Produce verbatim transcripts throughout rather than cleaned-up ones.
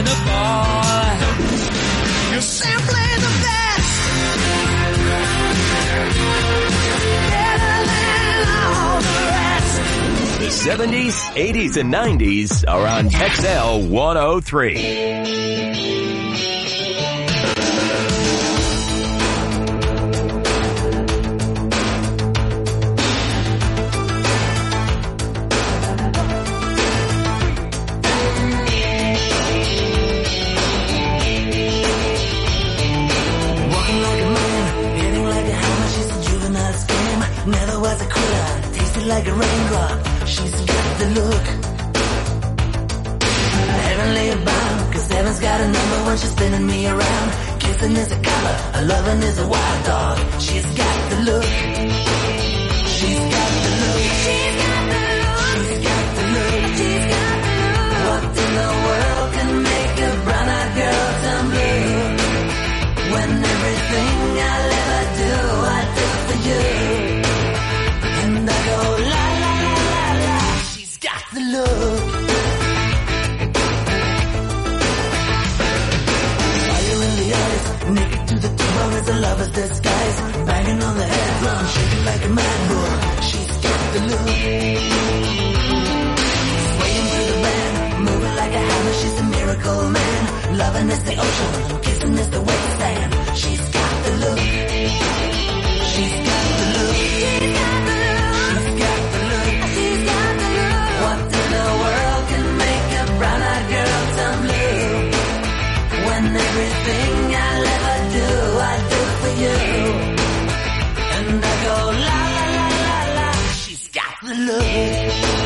sampling the ball. You're sampling the best. Better than all the rest. The seventies, eighties, and nineties are on X L one oh three. Never was a quitter, tasted like a raindrop. She's got the look. Heavenly bound, cause heaven's got a number when she's spinning me around. Kissing is a color, a loving is a wild dog. She's got the look. She's got the look. She's got the look. She's got the look. She's got the look. What in the world can make a brown-eyed girl turn blue? When everything I'll ever do, I do for you. And I go la la la la la. She's got the look. Fire in the eyes, naked to the bone as a lover's disguise. Banging on the head drum, shaking like a mad bull. She's got the look. Swaying through the band, moving like a hammer. She's a miracle man. Loving is the ocean, kissing is the wasteland. She's got the look. She's got the look. She's got the look. She's got the look. What in the world can make a brown-eyed girl turn blue? When everything I'll ever do, I do for you. And I go la la la la la. She's got the look.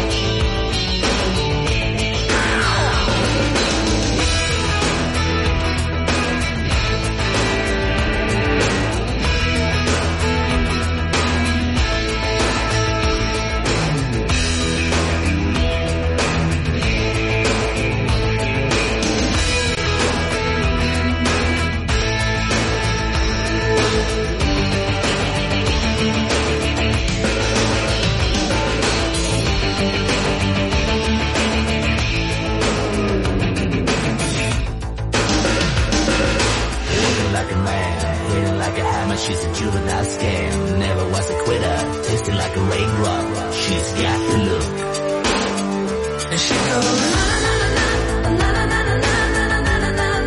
She's a juvenile scam, never was a quitter, tasted like a raindrop. She's got the look. And she goes na na na na na na na na na na na na na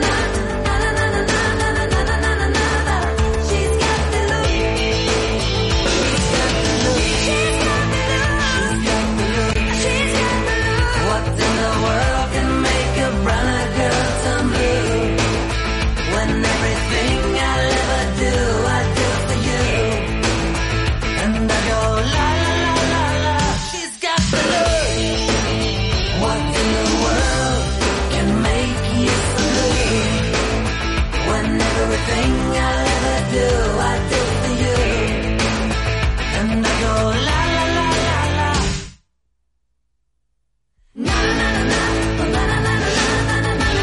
na. She's got the look. She's got the look. She's got the look. She's got the look. What in the world can make a brown-eyed girl turn blue? When everything I'll ever do, I do for you. And I go la la la la la. She's got the look. What in the world can make you so blue? When everything I'll ever do, I do for you. And I go la la la la la. Na na na na na na na na na na na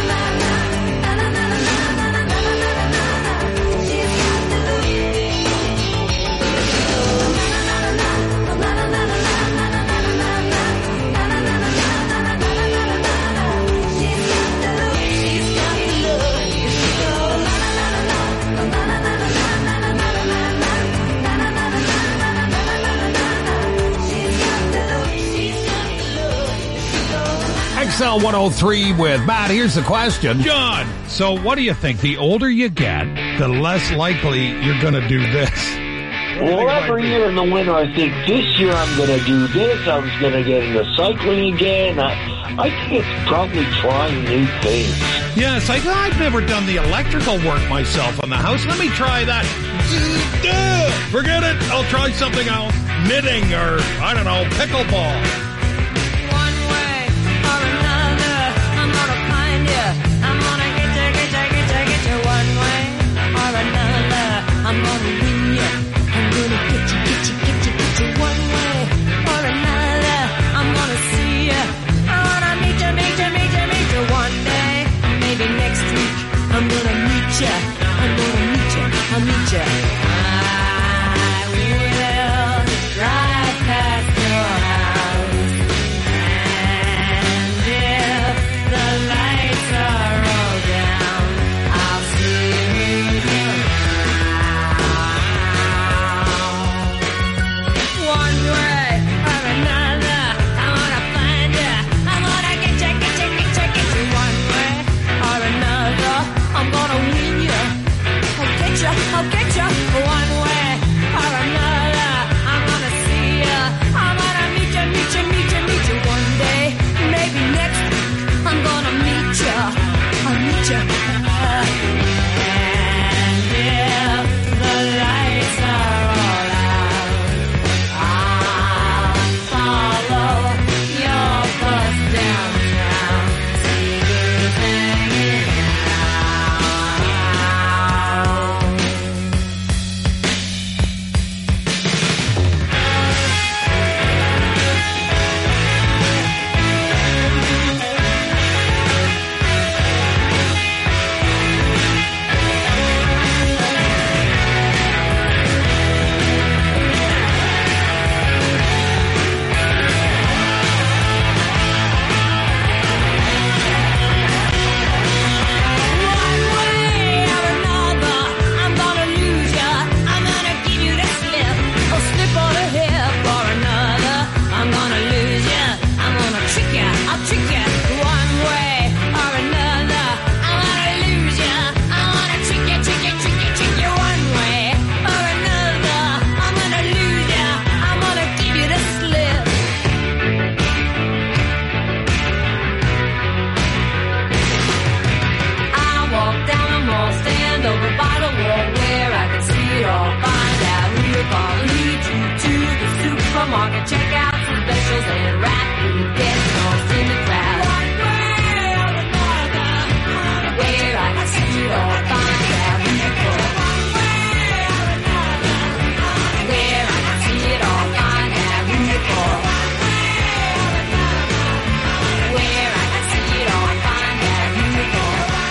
X L one oh three with Matt. Here's the question. John, so what do you think? The older you get, the less likely you're going to do this. Well, every year in the winter, I think this year I'm going to do this. I was going to get into cycling again. I, I think it's probably trying new things. Yes, I, I've never done the electrical work myself on the house. Let me try that. Forget it. I'll try something else. Knitting or, I don't know, pickleball. I'm gonna win ya. I'm gonna get you, get you, get you, get you one way or another. I'm gonna see ya. I wanna meet ya, meet ya, meet ya, meet ya one day. Maybe next week. I'm gonna meet ya. I'm gonna meet ya. I'll meet ya. I will drive past your house. check out some specials and rap and get lost in the crowd. Where I can see it all, find out who you for. Where I can see it all, find out who you for. Where I can see it all, find out who you for.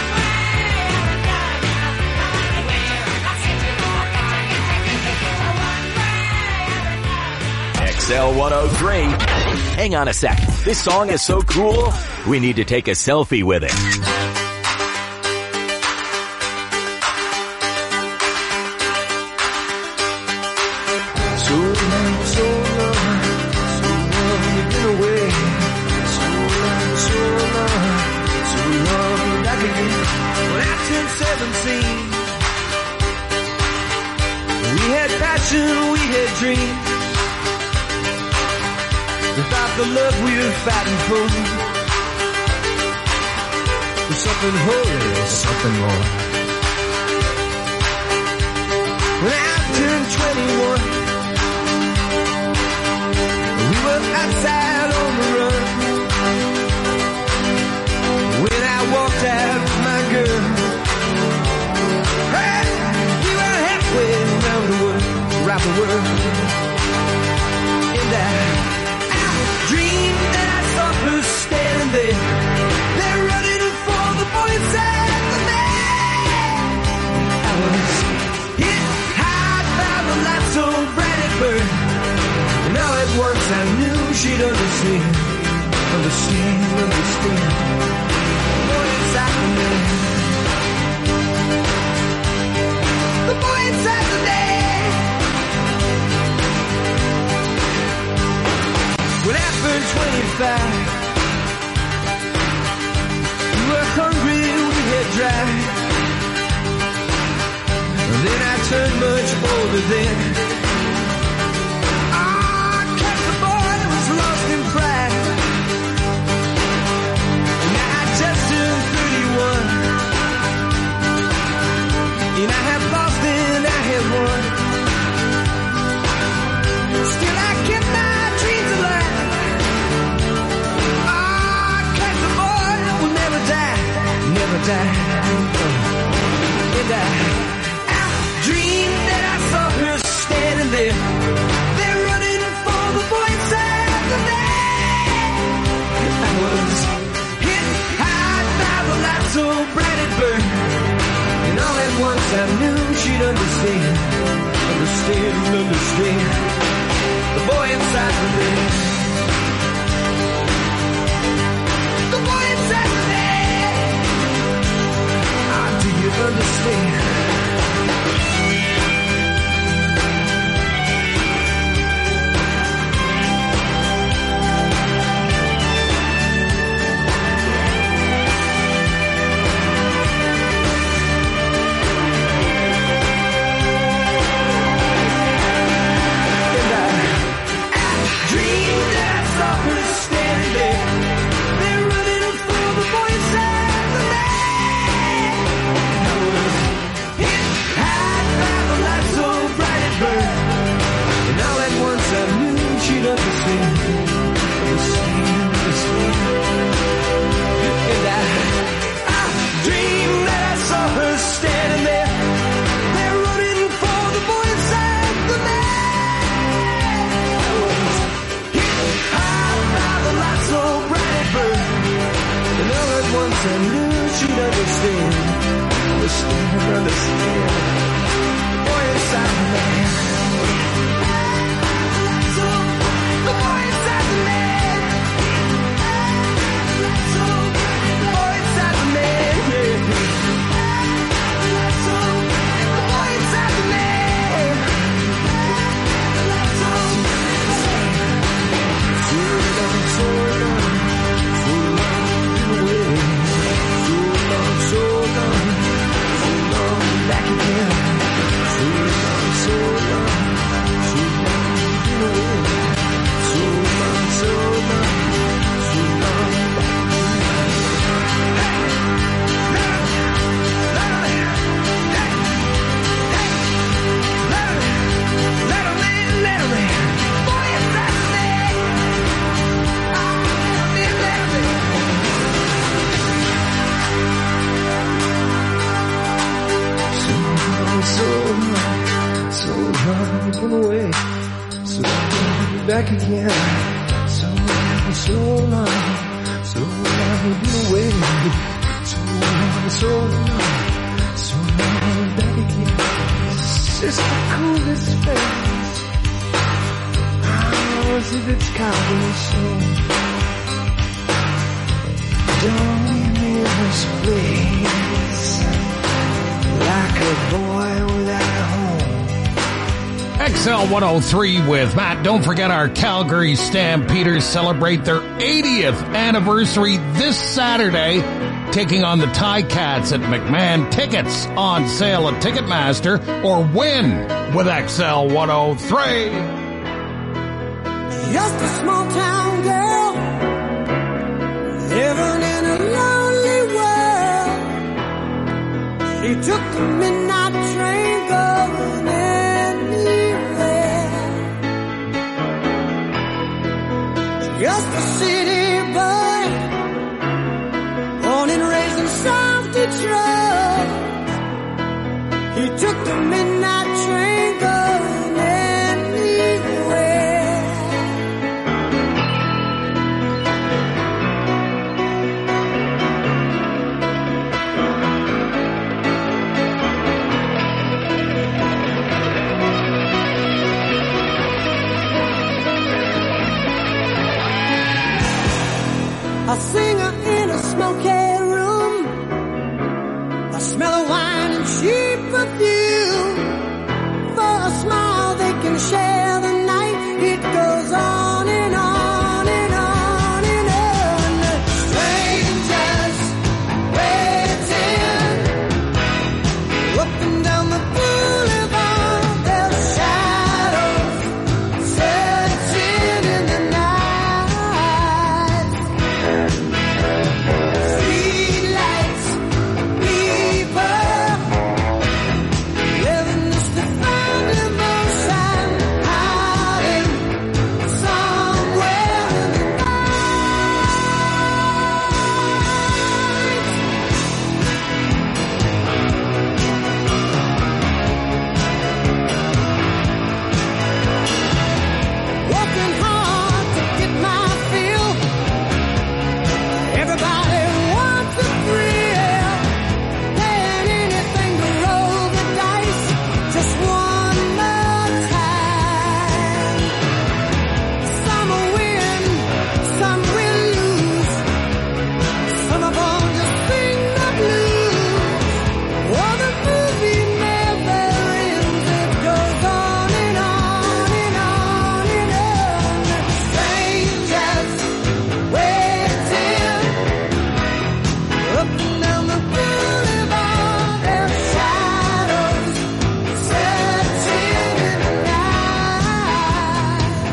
X L one oh three. Hang on a sec. This song is so cool, we need to take a selfie with it. So long, so long, so long you've been away. So long, so long, so long you're back again. When I turned seventeen, we had passion, we had dreams. We thought the love we were fighting for was something holy, something more. When I turned twenty-one, we were outside on the run. When I walked out with my girl, hey, we were halfway around the world, around the world. And I, I dreamed that I saw her standing there. They're running for the boy inside the man. I was hit high by the light so bright it burned. And all at once I knew she'd understand, understand, understand. The boy inside the man, the boy inside the man. When I turned twenty-five, we were hungry, we had dry. And then I turned much older then. And I have lost and I have won. Still I kept my dreams alive. Ah, 'cause the boy will never die, never die. And I, I dreamed that I saw her standing there. They're running for the boy inside the man. I was hit high by the light so bright it burned. And all at once I knew she'd understand, understand, understand. The boy inside the man, the boy inside the man. Ah, do you understand? I knew she'd understand, understand, understand. The boy inside the man, the boy inside the man, the boy inside the man, yeah. The boy inside the man. So long, so long, so long, been away. So long, so long, back again. back again. So long, so long, so long we've been away. So long, so long, so long back again. It's just the coolest face. Oh, as if it's coming soon. Don't leave me in this place like a boy without a home. X L one oh three with Matt. Don't forget our Calgary Stampeders celebrate their eightieth anniversary this Saturday, taking on the Ticats at McMahon. Tickets on sale at Ticketmaster, or win with X L one oh three. Just a small town girl living in a lonely world. She took the midnight train going anywhere. Just a city boy, born and raised in South Detroit. He took the midnight train going anywhere. A singer in a smoky room, a smell of wine and cheap perfume. For a smile they can share the night. It goes on and on and on and on. Strangers waiting up and down the boulevard. Their shadows searching in the night. Streetlights, people living just to find emotion, hiding somewhere in the night. Working hard to get my fill. Everybody wants a thrill, paying anything to roll the dice just one more time. Some will win, some will lose. Some of them just sing the blues. Oh, the movie never ends. It goes on and on and on and on. Strangers waiting up and down the boulevard. Their shadows searching in the night.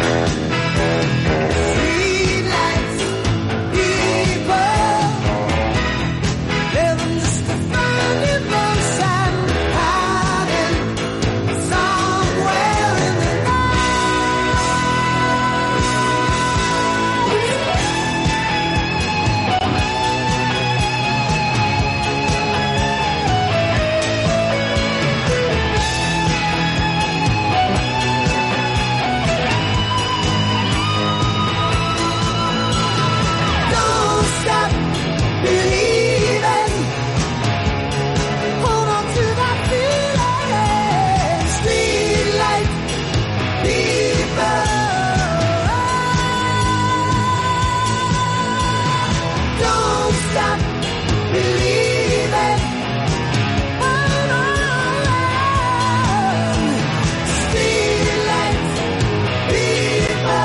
Streetlights, people living just to find emotion, hiding somewhere in the Don't stop believing. Hold on to that feeling. Streetlight people. Don't stop believing. Hold on. Streetlight people.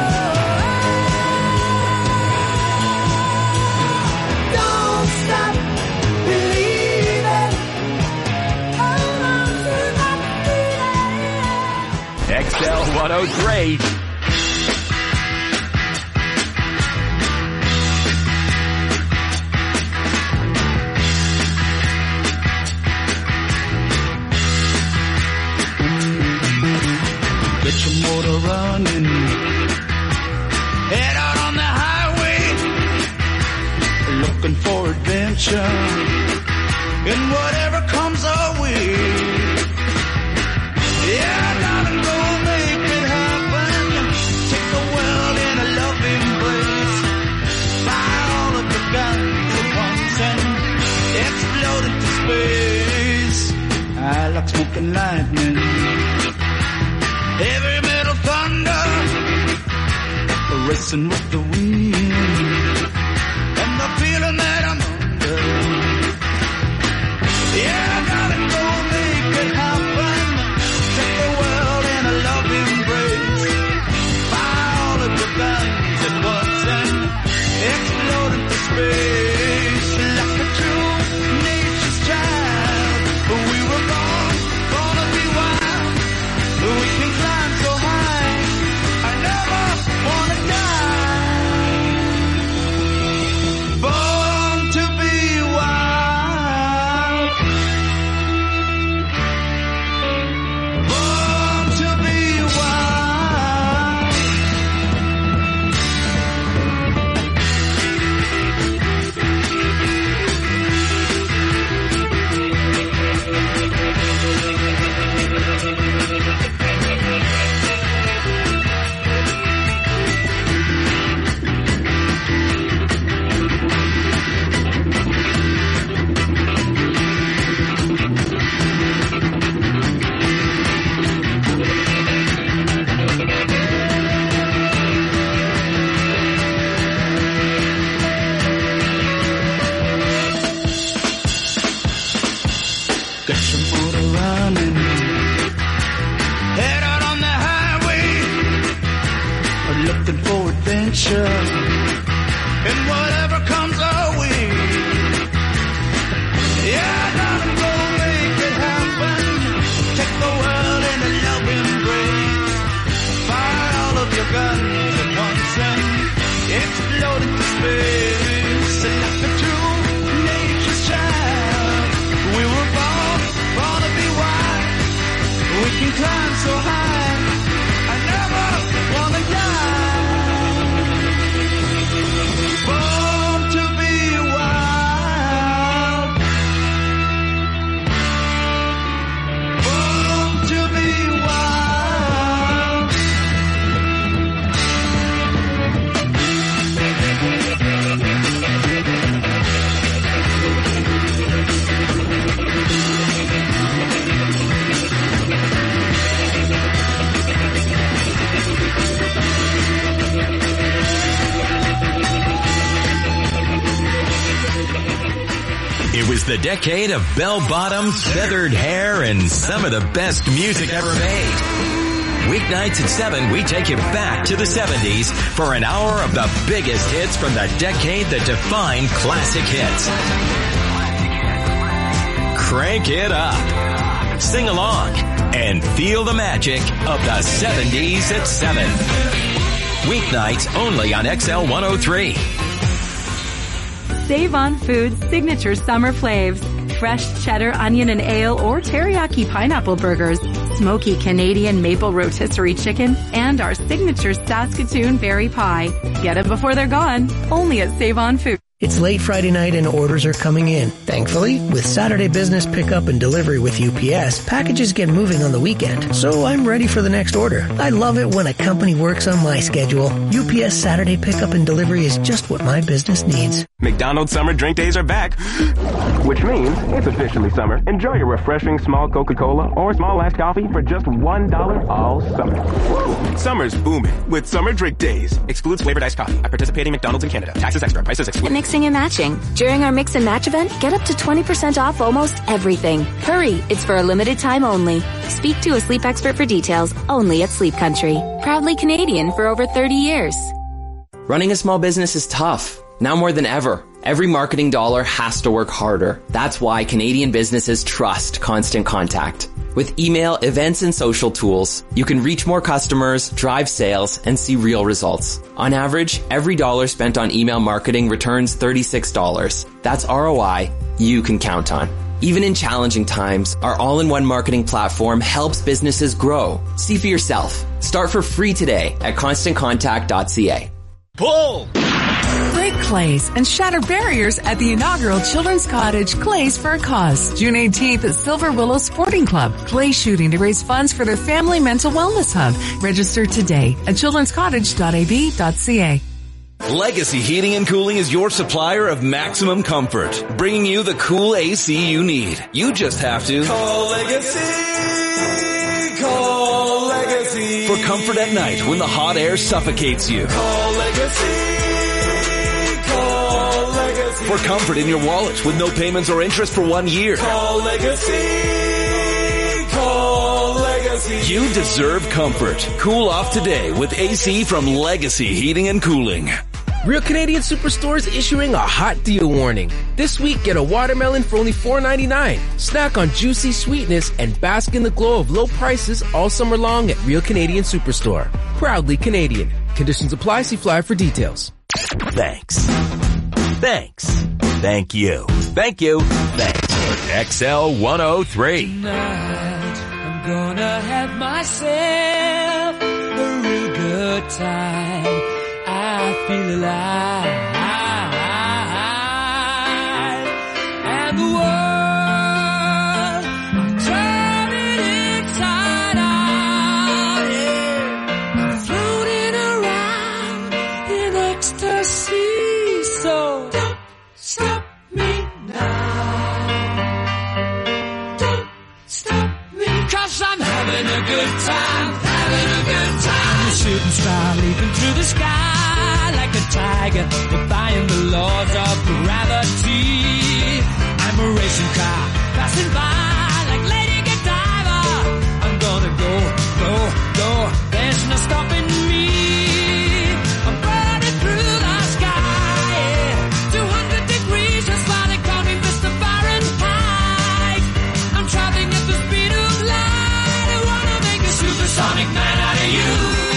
Don't stop believing. Hold on to that feeling. X L one oh three. Get your motor running. Head out on the highway, looking for adventure. And whatever comes our way. Yeah, darling, go make it happen. space. I like smoke and lightning, heavy metal thunder, racing with the wind, and the feeling that I'm under. Yeah, I gotta go make it happen. Take the world in a love embrace. Fire all of your guns at once and explode into space. Like a true nature's child, we were born, born to be wild. We can climb so high, I never wanna die. Born to be wild. Born to be wild. Get your motor running, head out on the highway, looking for adventure, and whatever comes our way. Yeah, I gotta go make it happen. Take the world in a love embrace. Fire all of your guns at once and explode into space. Like a true nature's child, we were born, born to be wild. We can climb so high, I never wanna die. Born to be wild. Born to be wild. It was the decade of bell-bottoms, feathered hair, and some of the best music ever made. Weeknights at seven, we take you back to the seventies for an hour of the biggest hits from the decade that defined classic hits. Crank it up, sing along, and feel the magic of the seventies at seven. Weeknights only on X L one oh three. Save on Foods signature summer flavs. Fresh cheddar, onion, and ale or teriyaki pineapple burgers, smoky Canadian maple rotisserie chicken, and our signature Saskatoon berry pie. Get them before they're gone. Only at Save on Foods. It's late Friday night and orders are coming in. Thankfully, with Saturday business pickup and delivery with U P S, packages get moving on the weekend, so I'm ready for the next order. I love it when a company works on my schedule. U P S Saturday pickup and delivery is just what my business needs. McDonald's summer drink days are back, which means it's officially summer. Enjoy your refreshing small Coca-Cola or small iced coffee for just one dollar all summer. Woo! Summer's booming with summer drink days. Excludes flavored iced coffee at participating McDonald's in Canada. Taxes extra. Prices excluded. Mixing and matching. During our Mix and Match event, get up to twenty percent off almost everything. Hurry, it's for a limited time only. Speak to a sleep expert for details only at Sleep Country. Proudly Canadian for over thirty years. Running a small business is tough. Now more than ever, every marketing dollar has to work harder. That's why Canadian businesses trust Constant Contact. With email, events, and social tools, you can reach more customers, drive sales, and see real results. On average, every dollar spent on email marketing returns thirty-six dollars. That's R O I you can count on. Even in challenging times, our all-in-one marketing platform helps businesses grow. See for yourself. Start for free today at constant contact dot c a. Pull! Break clays and shatter barriers at the inaugural Children's Cottage Clays for a Cause. June eighteenth at Silver Willow Sporting Club. Clay shooting to raise funds for their family mental wellness hub. Register today at children's cottage dot a b dot c a. Legacy Heating and Cooling is your supplier of maximum comfort, bringing you the cool A C you need. You just have to Call Legacy. Call Legacy. for comfort at night when the hot air suffocates you. Call Legacy. Call Legacy. For comfort in your wallet with no payments or interest for one year. Call Legacy. Call Legacy. You deserve comfort. Cool off today with A C from Legacy Heating and Cooling. Real Canadian Superstore is issuing a hot deal warning. This week, get a watermelon for only four ninety-nine. Snack on juicy sweetness and bask in the glow of low prices all summer long at Real Canadian Superstore. Proudly Canadian. Conditions apply. See flyer for details. Thanks. Thanks. Thank you. Thank you. Thanks. X L one oh three. Tonight, I'm gonna have myself a real good time. I feel alive, and the world, I'm turning inside out, yeah. I'm floating around in ecstasy, so don't stop me now. Don't stop me, 'cause I'm having a good time, having a good time. I'm a shooting star leaping through the sky like a tiger, defying the laws of gravity. I'm a racing car passing by like Lady Godiva. I'm gonna go, go, go. There's no stopping me. I'm burning through the sky, yeah. two hundred degrees, that's why they call me Mister Fahrenheit. I'm traveling at the speed of light. I wanna make a supersonic man out of you.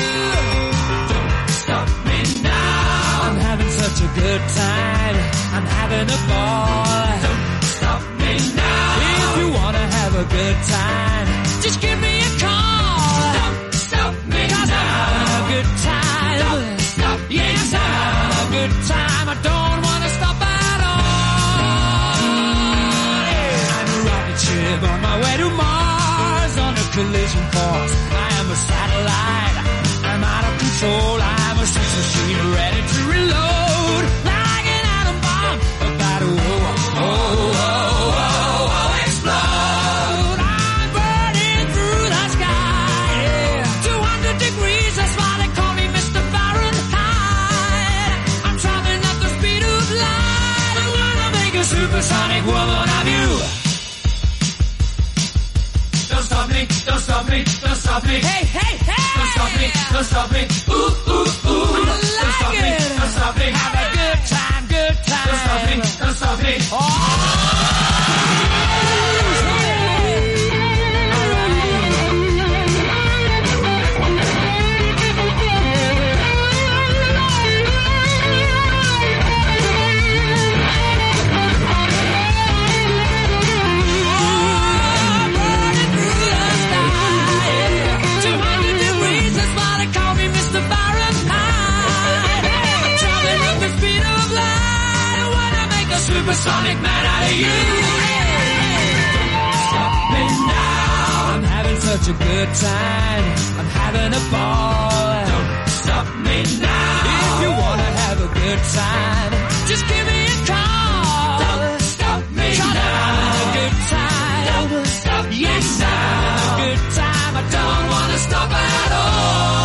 Such a good time, I'm having a ball. Don't stop me now. If you wanna have a good time, just give me a call. Don't stop me 'cause now. I'm having a good time. Don't stop me yes, now. I'm having a good time. I don't wanna stop at all. Yeah. I'm a rocket ship on my way to Mars on a collision course. I am a satellite. I'm out of control. I'm a sex machine ready to reload. Supersonic woman of you. Don't stop me, don't stop me, don't stop me. Hey, hey, hey! Don't stop me, don't stop me. Ooh, ooh, ooh. I like don't stop it. me, don't stop me. Have a good time, good time. Don't stop me, don't stop me. Oh! Supersonic man out of you. Stop me now. I'm having such a good time. I'm having a ball. Don't stop me now. If you wanna have a good time, just give me a call. Don't stop me now. I'm having a good time. Don't stop me yes, now. I'm having a good time. I don't wanna stop at all.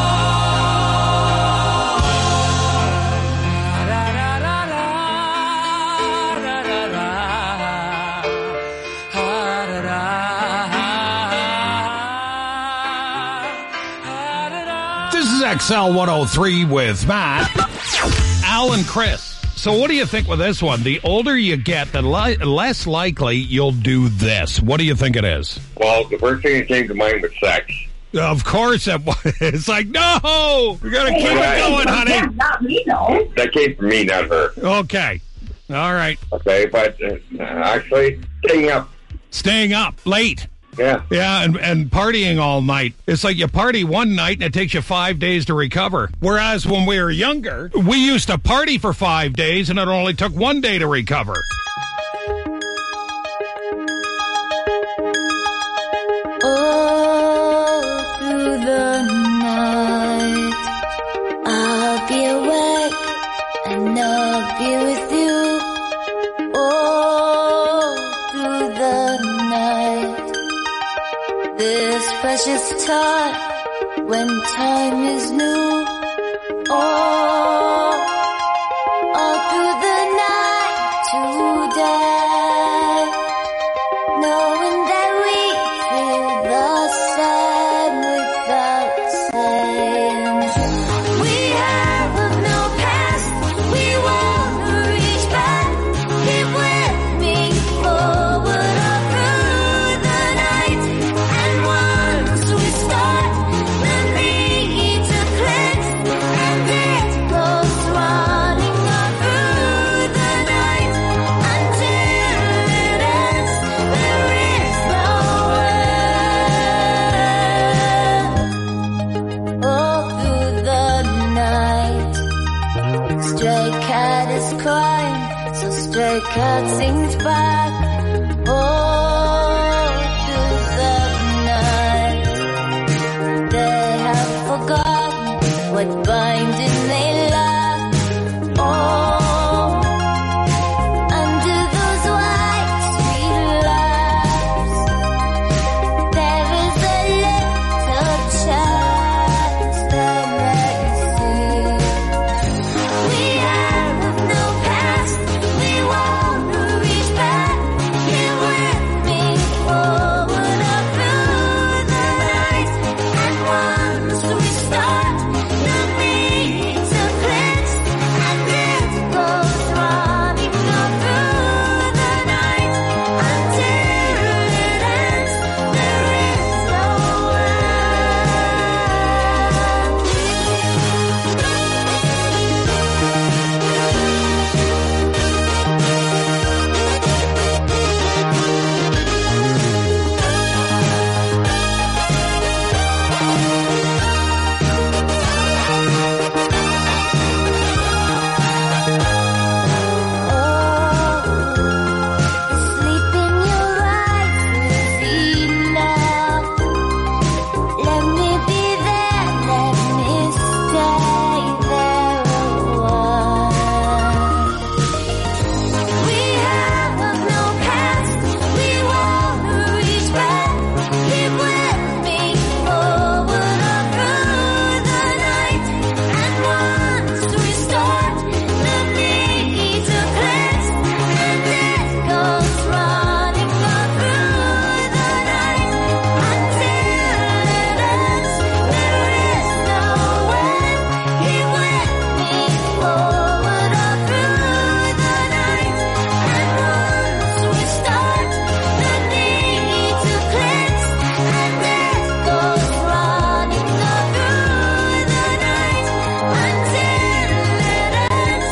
X L one oh three with Matt, Al, and Chris. So what do you think with this one? The older you get, the li- less likely you'll do this. What do you think it is? Well, the first thing that came to mind was sex. Of course it was. It's like, no! We gotta keep it going, honey. Not me, no. That came from me, not her. Okay. All right. Okay, but uh, actually, staying up. Staying up late. Yeah. Yeah, and, and partying all night. It's like you party one night and it takes you five days to recover. Whereas when we were younger, we used to party for five days and it only took one day to recover. All through the night, I'll be awake this precious time when time is new. Oh, all through the night today, knowing that we feel the same without saying. We have no past, we won't reach back. Keep with me forward or through the night. And once we start, the need to cleanse, and it goes running on through the night until it ends. There is no end. All through the night, stray cat is crying, so stray cat sings back. All through the night, they have forgotten what binding they lack. Oh, under those white sweet laps, there is a little chance that may see. We have no past, we won't reach back. Here with me forward up through the night. And once we start, the need to cleanse, and it goes running on through the night until it ends. There is no sleep in your eyes is enough. Let me be there, let me stay there a while. We have no past, we won't reach back. Keep with me forward up through the night. And once we start, the need to cleanse, and it goes running on through the night until it ends. There is no end. Keep with me forward up through the night. And once we start, the need to cleanse, and it goes running on through the night until it ends.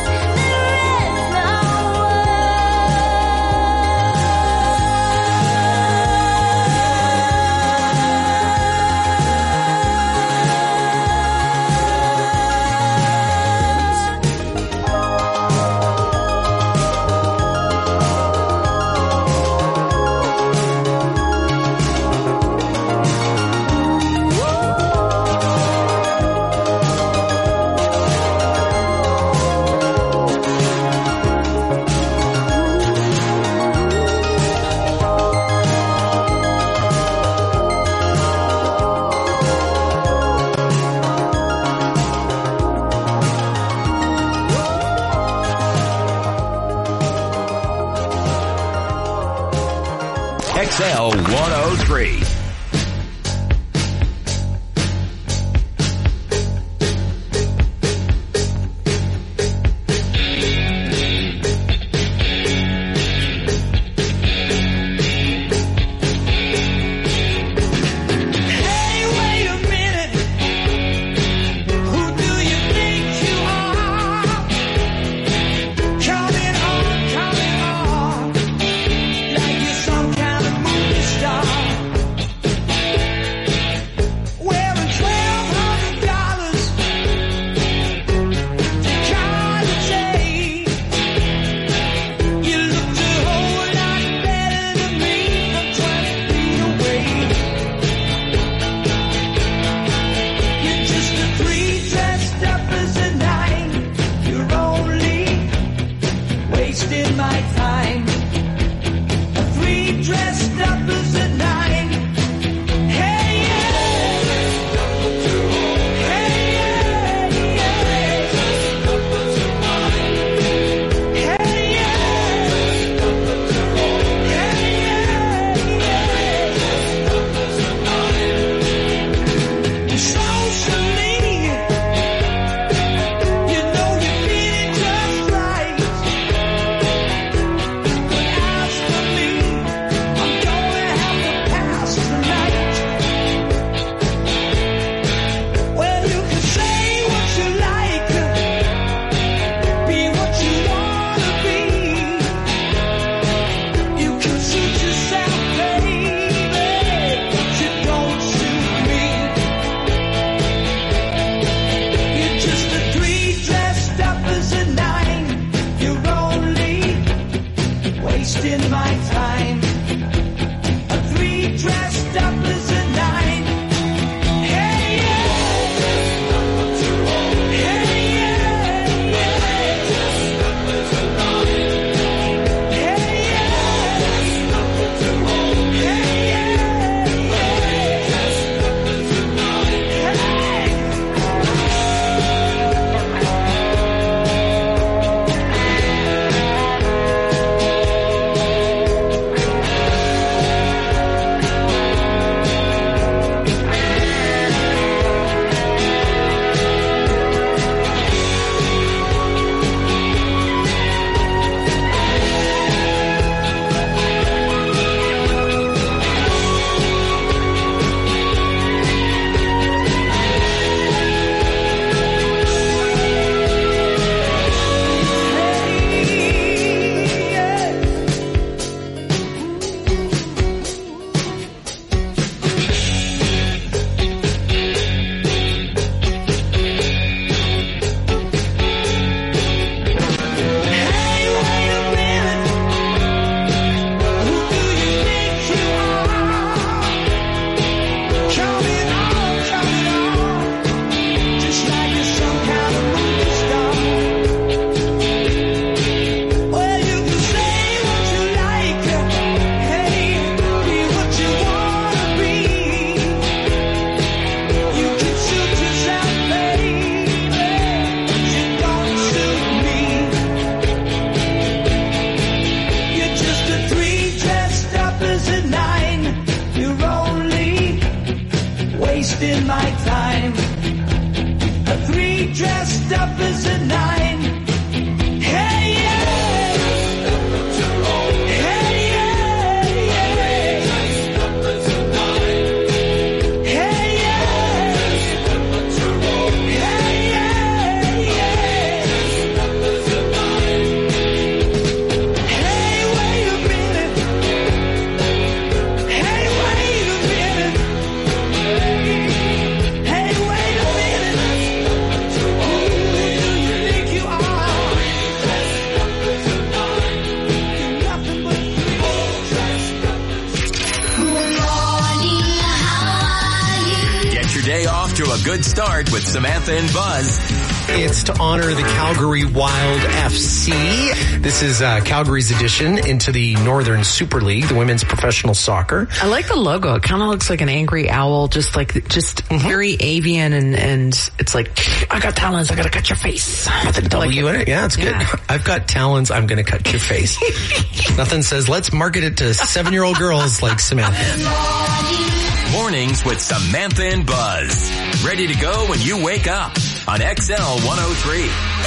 X L one oh three. Hey, wait a minute. Who do you think you are? Coming on, coming on, like you're some kind of movie star. my time. A three dressed up as a nine. Hey, yeah. Hey, yeah, yeah. Hey, wasting my time. A three dressed up as a nine. Hey, yeah. Hey, yeah, yeah. Hey, yeah. Hey, yeah, yeah. Hey, wait a minute. Hey, wait a minute. Hey, wait a minute. Who do you think you are? You're nothing but Get your day off to a good start with Samantha and Buzz. It's to honor the Calgary Wild F C. This is uh, Calgary's addition into the Northern Super League, the women's professional soccer. I like the logo. It kind of looks like an angry owl, just like, just mm-hmm. very avian, and, and it's like, I got talons, I gotta cut your face. With a W like in it? Yeah, it's good. Yeah. I've got talons, I'm gonna cut your face. Nothing says, let's market it to seven-year-old girls like Samantha. Mornings with Samantha and Buzz. Ready to go when you wake up on X L one oh three.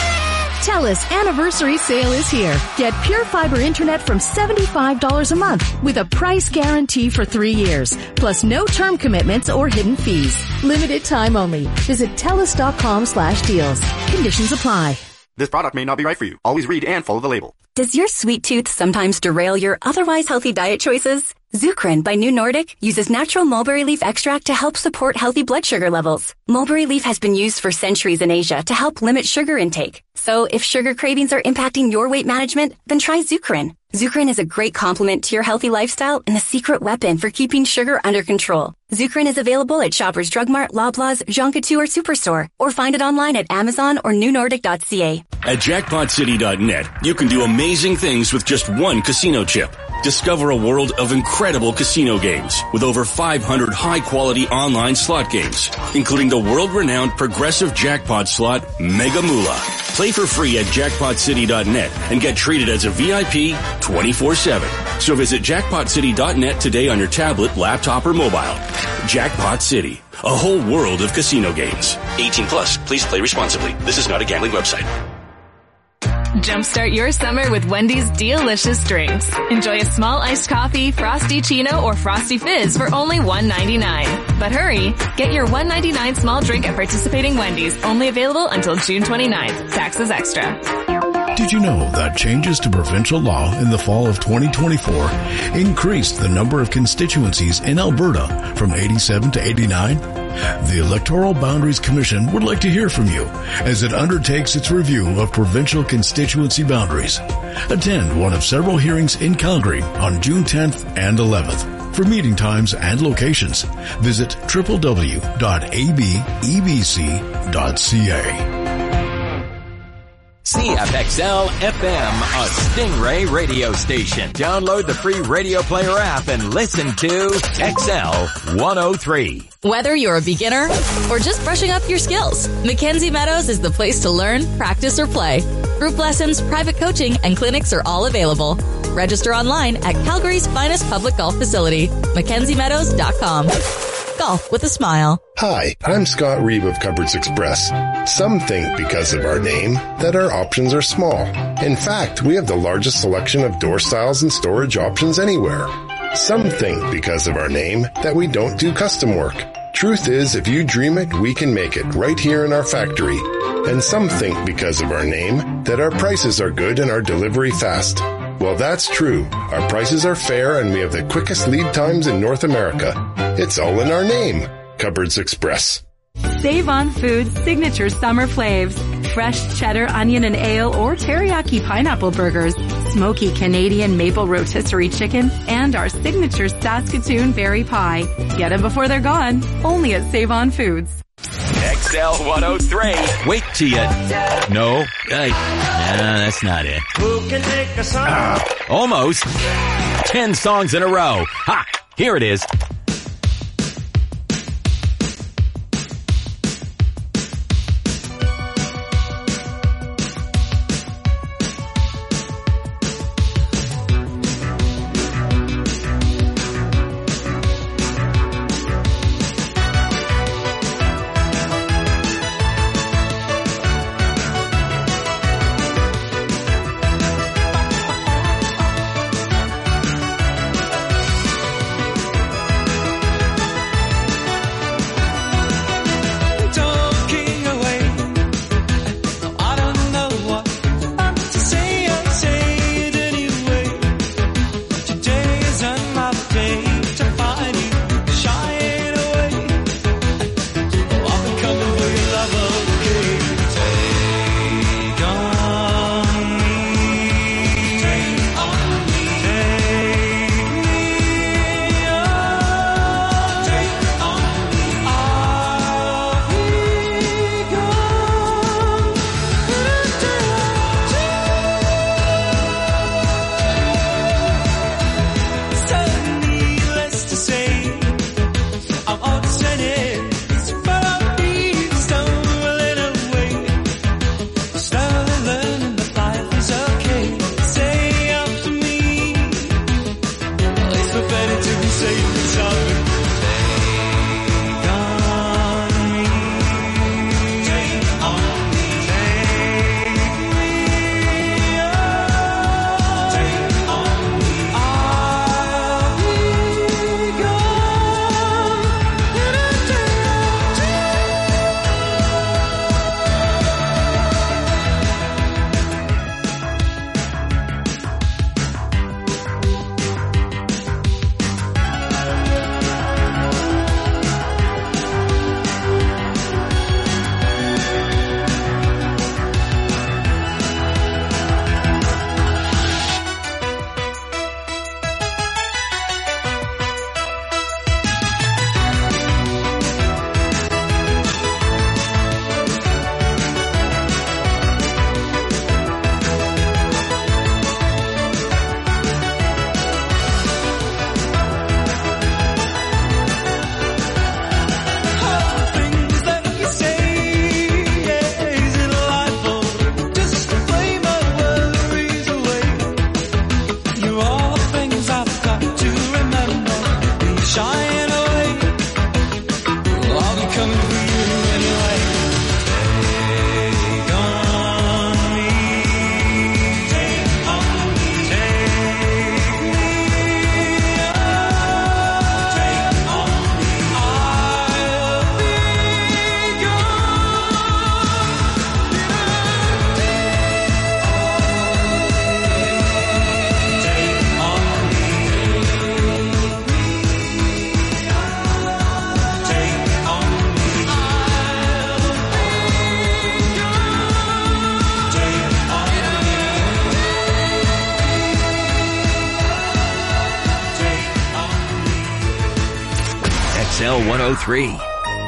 TELUS anniversary sale is here. Get Pure Fiber Internet from seventy-five dollars a month with a price guarantee for three years, plus no term commitments or hidden fees. Limited time only. Visit TELUS.com slash deals. Conditions apply. This product may not be right for you. Always read and follow the label. Does your sweet tooth sometimes derail your otherwise healthy diet choices? Zukrin by New Nordic uses natural mulberry leaf extract to help support healthy blood sugar levels. Mulberry leaf has been used for centuries in Asia to help limit sugar intake. So if sugar cravings are impacting your weight management, then try Zukrin. Zukrin is a great complement to your healthy lifestyle and a secret weapon for keeping sugar under control. Zukrin is available at Shoppers Drug Mart, Loblaws, Jean Coutu, or Superstore, or find it online at Amazon or new nordic dot c a. At jackpot city dot net, you can do amazing things with just one casino chip. Discover a world of incredible casino games with over five hundred high-quality online slot games, including the world-renowned progressive jackpot slot Mega Moolah. Play for free at jackpot city dot net and get treated as a V I P twenty-four seven. So visit jackpot city dot net today on your tablet, laptop, or mobile. Jackpot City, a whole world of casino games. eighteen plus, please play responsibly. This is not a gambling website. Jumpstart your summer with Wendy's delicious drinks. Enjoy a small iced coffee, Frosty Chino, or Frosty Fizz for only one ninety-nine. But hurry, get your one ninety-nine small drink at participating Wendy's, only available until June twenty-ninth. Taxes extra. Did you know that changes to provincial law in the fall of twenty twenty-four increased the number of constituencies in Alberta from eighty-seven to eighty-nine? The Electoral Boundaries Commission would like to hear from you as it undertakes its review of provincial constituency boundaries. Attend one of several hearings in Calgary on June tenth and eleventh. For meeting times and locations, visit w w w dot a b e b c dot c a. C F X L F M, a Stingray radio station. Download the free Radio Player app and listen to X L one oh three. Whether you're a beginner or just brushing up your skills, Mackenzie Meadows is the place to learn, practice, or play. Group lessons, private coaching, and clinics are all available. Register online at Calgary's finest public golf facility, mackenzie meadows dot com. Golf with a smile. Hi, I'm Scott Reeve of Cupboards Express. Some think because of our name that our options are small. In fact, we have the largest selection of door styles and storage options anywhere. Some think because of our name that we don't do custom work. Truth is, if you dream it, we can make it right here in our factory. And some think because of our name that our prices are good and our delivery fast. Well, that's true. Our prices are fair and we have the quickest lead times in North America. It's all in our name. Cupboards Express. Save on Foods signature summer flavs. Fresh cheddar, onion, and ale or teriyaki pineapple burgers. Smoky Canadian maple rotisserie chicken. And our signature Saskatoon berry pie. Get them before they're gone. Only at Save on Foods. X L one oh three. Wait till you... No. Uh, nah, that's not it. Who can take a song? Ah, almost. Ten songs in a row. Ha! Here it is. X L one oh three.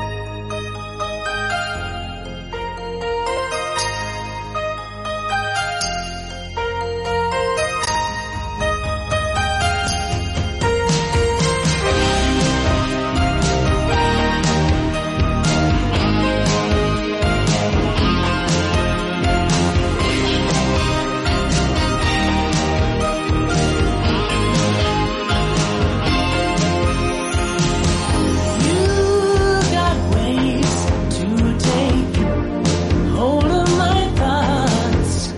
You got ways to take hold of my thoughts,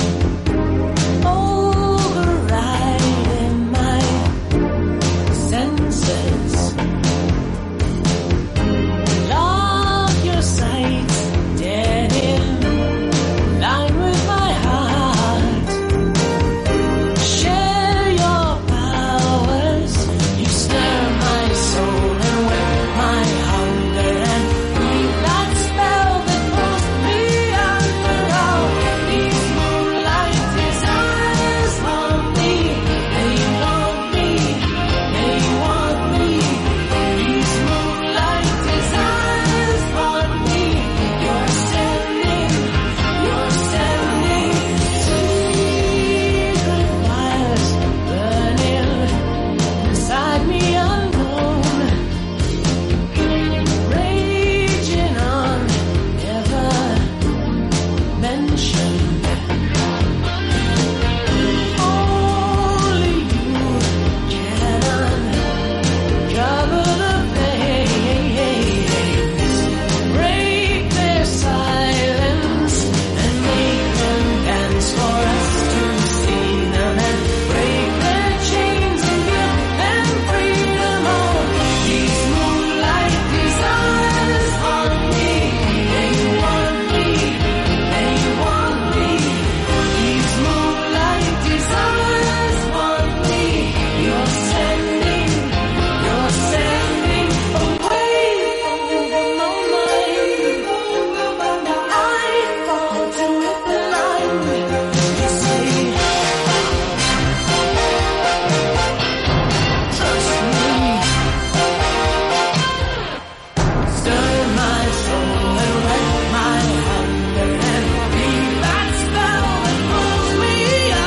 overriding my senses. Lock your sights dead in line with my heart. Share your powers. You stir my soul and whet my hunger and breathe that spell that pulls me under. All these moonlight desires haunt me. They want me. They want me. These moonlight desires haunt me. You're sending. You're sending secret fires burning inside me unknown, raging on, never mentioned. Only you can uncover the flames, break their silence and make them dance for us to see them, and break their chains and give them freedom. Oh, these moonlight desires haunt me. They want me. They want me. These moonlight desires haunt me. You're sending. You're sending away from my mind. Now I fall to it blind. You say, trust me. Stir my soul and whet my hunger and leave that spell that pulls me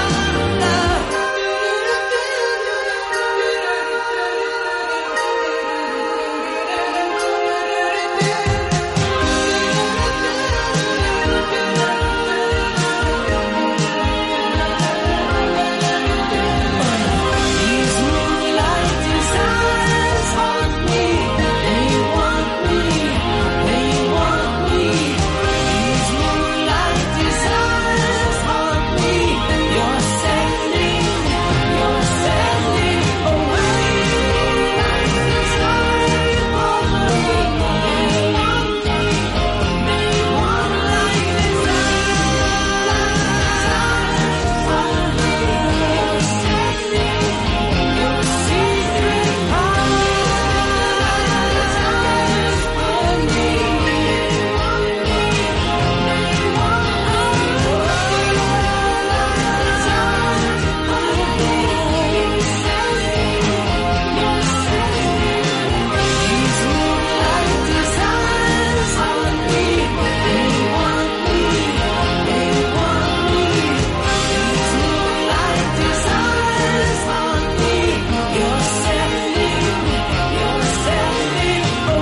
These moonlight desires haunt me. They want me. They want me. These moonlight desires haunt me. You're sending. You're sending away. Desires haunt me. They want me. They want like desires haunt me. You're sending. Your secret powers on me. These moonlight desires haunt me. They want me. They want me. These moonlight desires haunt me. You're sending. You're sending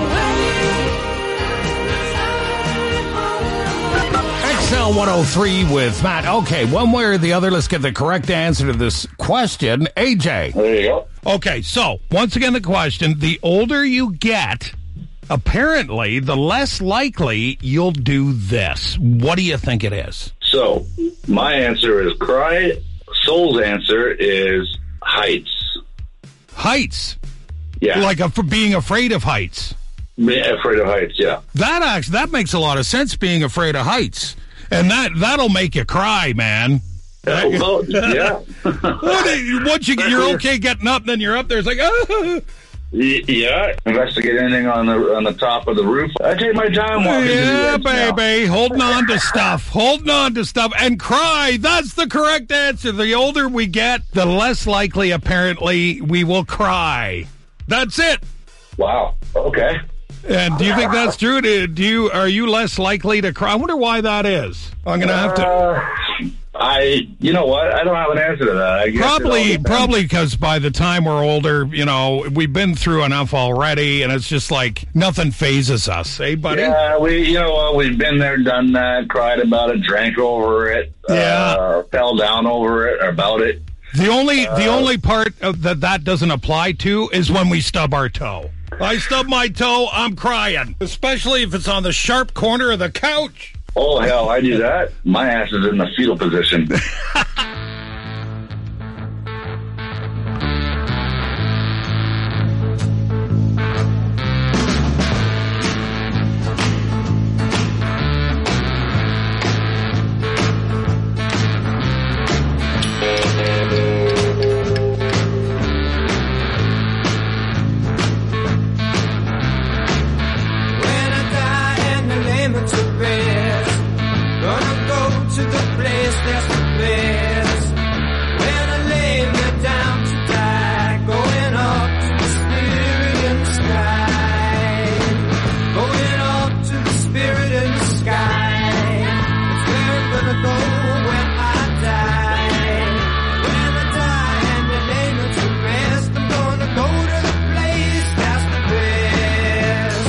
away. X L one oh three with Matt. Okay, one way or the other, let's get the correct answer to this question. A J. There you go. Okay, so once again, the question, the older you get, apparently, the less likely you'll do this. What do you think it is? So, my answer is cry. Soul's answer is heights. Heights? Yeah. Like a, for being afraid of heights. Be afraid of heights, yeah. That actually, that makes a lot of sense, being afraid of heights. And that, that'll make you cry, man. Uh, well, yeah. Once you, you're okay getting up, then you're up there, it's like, ah. Yeah, investigate anything on the on the top of the roof. I take my time walking. Yeah, baby, holding on to stuff, holding on to stuff, and cry. That's the correct answer. The older we get, the less likely, apparently, we will cry. That's it. Wow. Okay. And do you think that's true? Do, do you are you less likely to cry? I wonder why that is. I'm going to have to. Uh, I, you know what? I don't have an answer to that. I guess Probably, probably because by the time we're older, you know, we've been through enough already, and it's just like nothing phases us, eh, buddy? Yeah, we, you know what? We've been there, done that, cried about it, drank over it, Yeah. uh, fell down over it, or about it. The only Uh, the only part of that that doesn't apply to is when we stub our toe. I stub my toe, I'm crying, especially if it's on the sharp corner of the couch. Oh, hell, I do that. My ass is in the fetal position. When I die and the name of to rest, gonna go to the place that's the best. When I lay me down to die, going up to the spirit in the sky, going up to the spirit in the sky. That's where I'm gonna go when I die. When I die and the name of to rest, I'm gonna go to the place that's the best.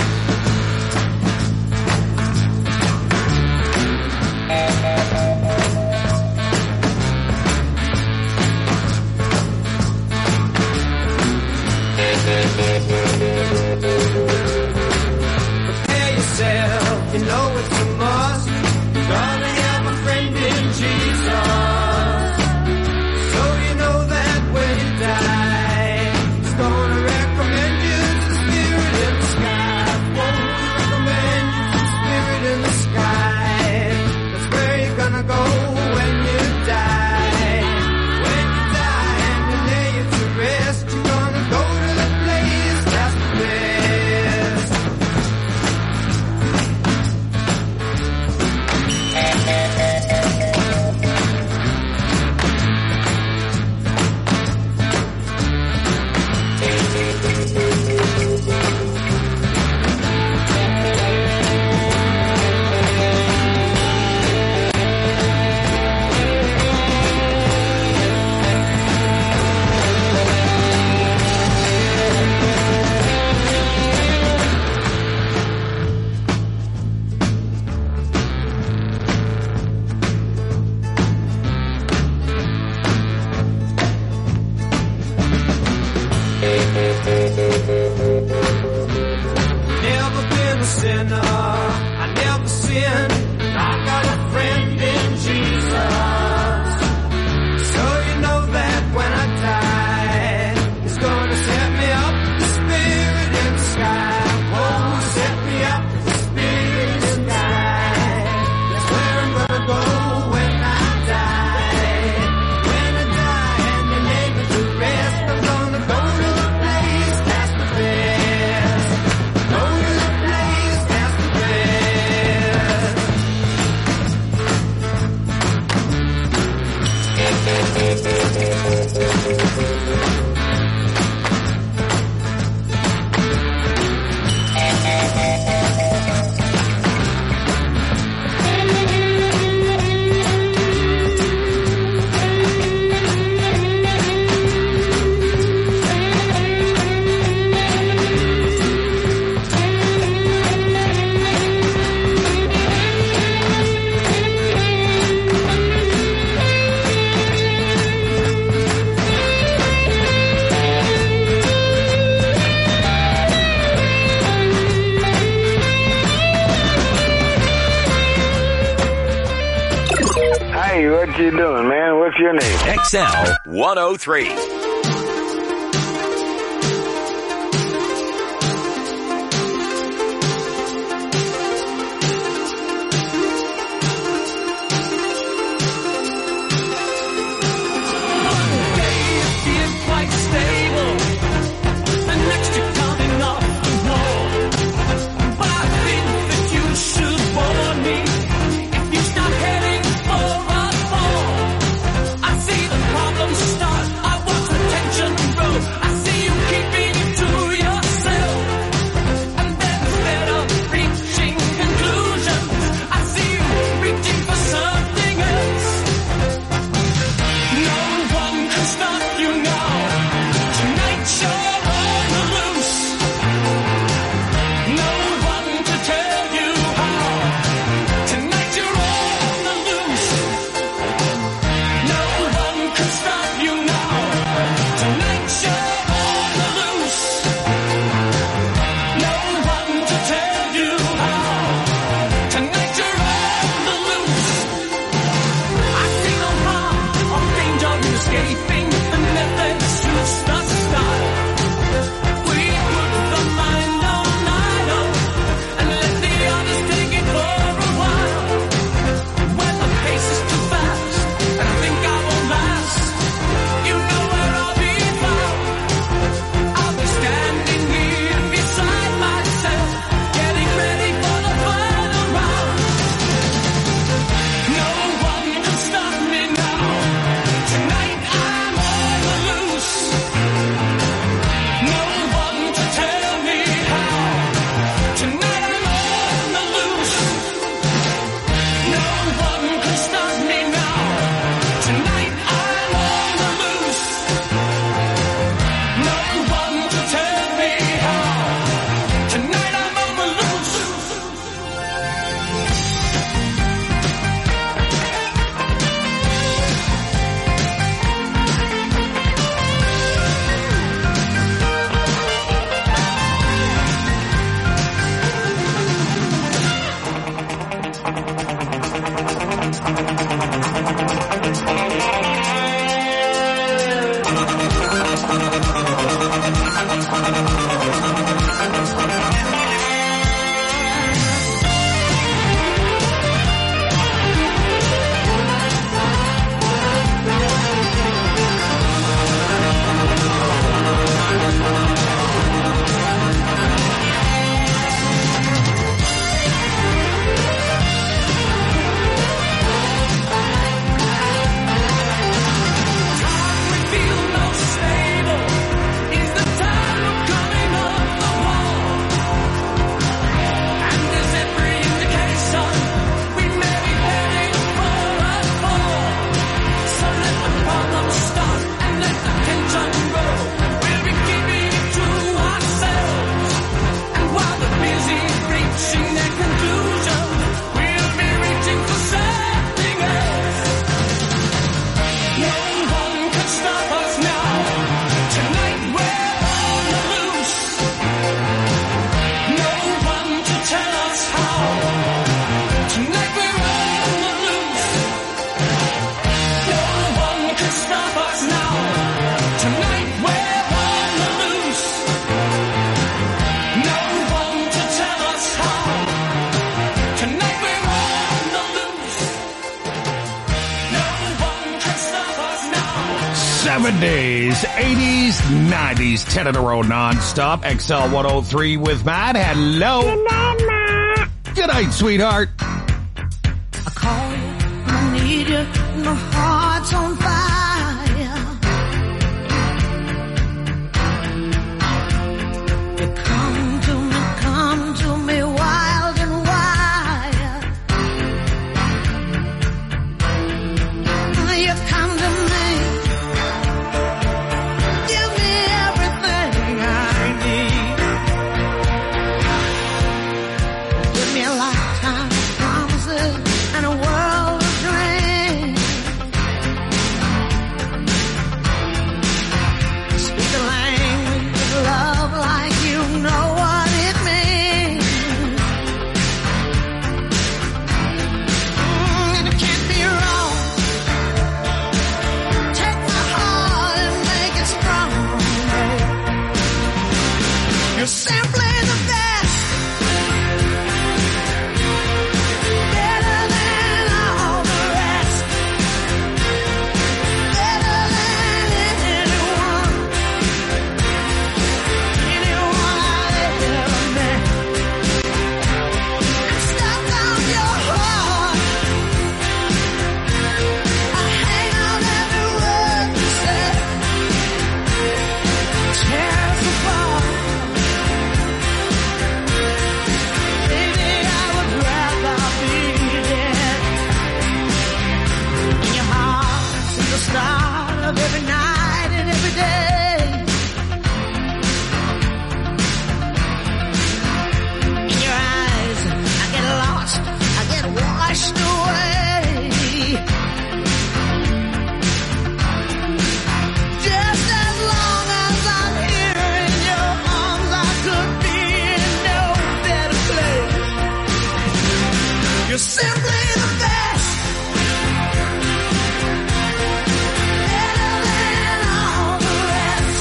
Prepare yourself, you know it's a must. You're gonna have a friend in Jesus. So you know that when you die, He's gonna recommend you to the spirit in the sky. Won't recommend you to the spirit in the sky. That's where you're gonna go when you die. When you die and you lay you to rest, you're gonna go to the place that's the best. Never been a sinner, I never sinned. I got a friend in Jesus. So you know that when I die, He's gonna set me up with the spirit in the sky. Oh, set me up with the spirit in the sky. That's where I'm gonna go when I die. When I die and you lay me to rest, I'm gonna go to the place that's the best. Go to the place that's the best. Hey, what you doing, man? What's your name? X L one oh three. Quite stable. The next you're coming off the wall. But I think that you should warn me if you start heading for a fall. I see the problems start. I want to seventies, eighties, nineties, ten in a row nonstop. X L one oh three with Matt. Hello. Good night, Matt. Good night, sweetheart. I call you, I need you, my heart's on fire. You come to me, come to me wild and wild. You come to me, give me everything I need. Give me a lifetime of promises and a world of dreams. Speak the language of love like you know what it means. Mm, and it can't be wrong. Take my heart and make it strong. You're simply the best. Better than all the rest. Better than anyone. Anyone I've ever met. I'm stuck on your heart. I hang on every word you say. Tears apart. Baby, I would rather be dead. In your heart, since the start of every night and every day. In your eyes, I get lost, I get washed away. Just as long as I'm here in your arms, I could be in no better place. You're simply the best. Better than all the rest.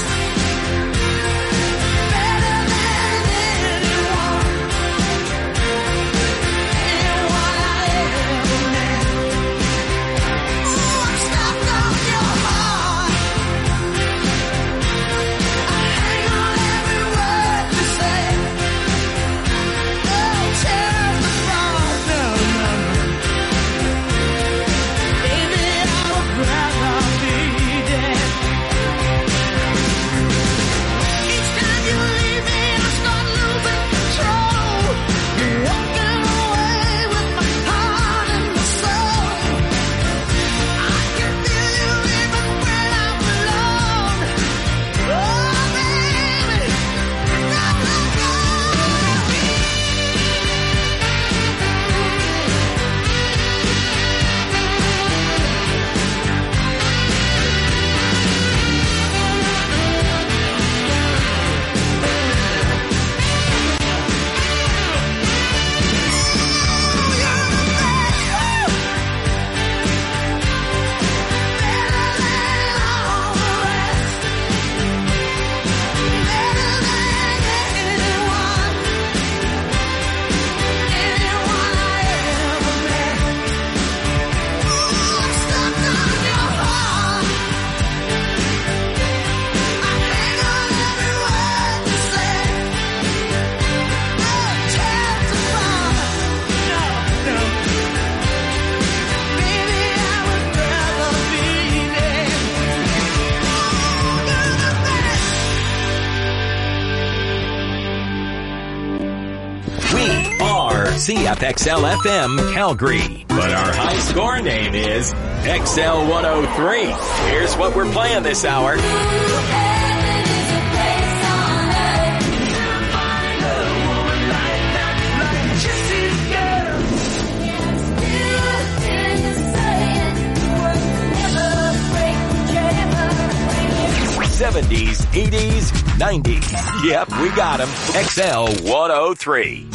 Better than anyone. Anyone I ever met. Ooh, I'm stuck on your heart. I hang on every word you say. Oh, tears apart. No, no, no. C F X L F M Calgary. But our high score name is X L one oh three. Here's what we're playing this hour. seventies, eighties, nineties. Yep, we got them. X L one oh three.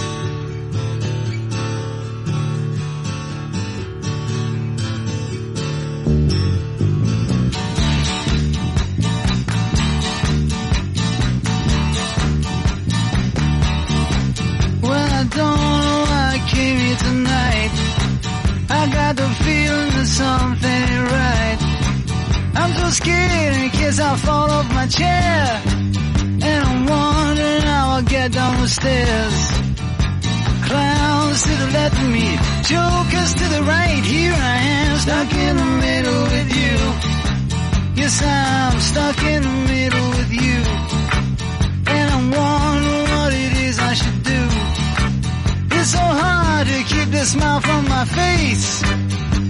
Well, I don't know why I came here tonight. I got the feeling that something ain't right. I'm so scared in case I fall off my chair. And I'm wondering how I'll get down the stairs. Clowns to the left of me, jokers to the right. Here I am, stuck in the middle with you. Yes, I'm stuck in the middle with you. And I'm wondering what it is I should do. It's so hard to keep the smile from my face.